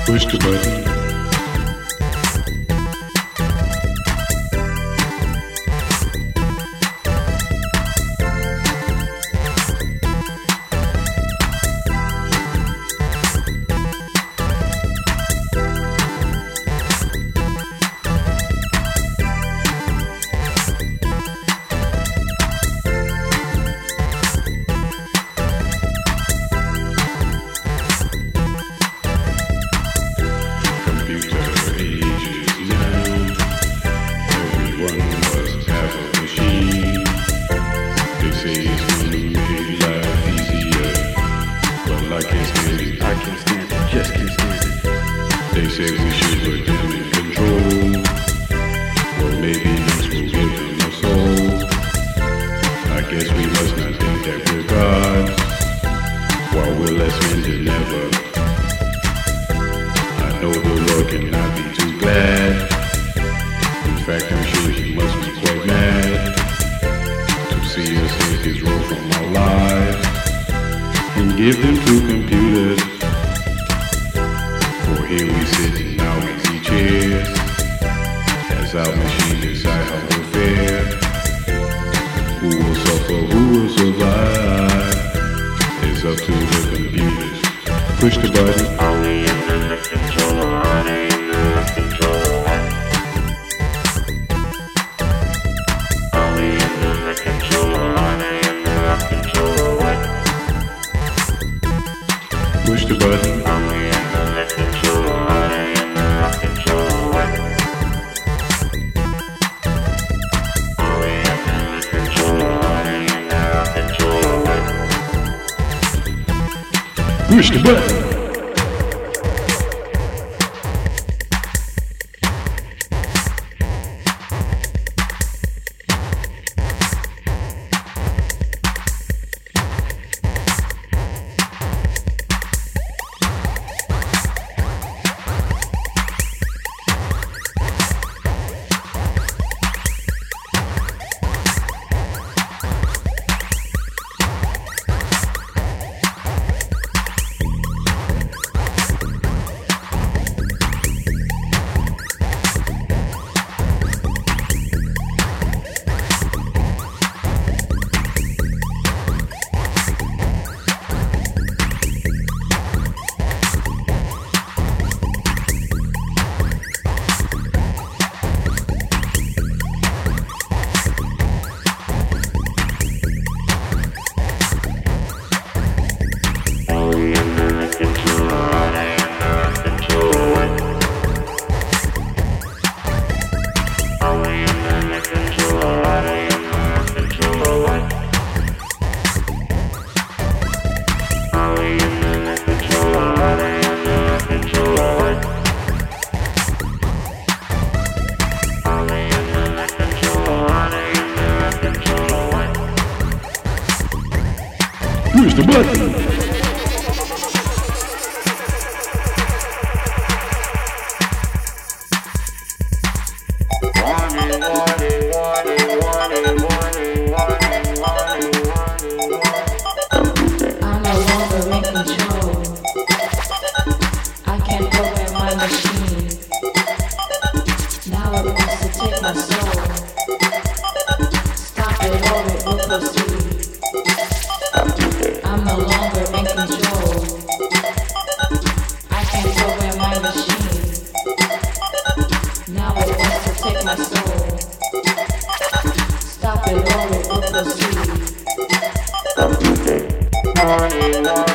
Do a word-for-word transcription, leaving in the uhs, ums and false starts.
Push the button. They say we should put them in control. Or maybe this will give them a soul. I guess we must not think that we're gods, while we're less men than ever. I know the Lord cannot be too glad. In fact, I'm sure he must be quite mad to see us take his role from our lives and give them to computers. For here we sit in our easy chairs as our machines decide how we'll fare. Who will suffer, who will survive? It's up to the computers. Push the button. Are we in the control? Are they in the control? Are we in the control? Are they in the control? Push the button. Are we in the control? Are they in the control? Are we in the control? Are they in the control? Push the button. Push the button. I'm no longer in control. I can't program my machine. Now it wants to take my soul. Stop it or it will proceed. I'm no longer in control. I can't program my machine. Now it wants to take my soul. Stop it or it will proceed. Computer.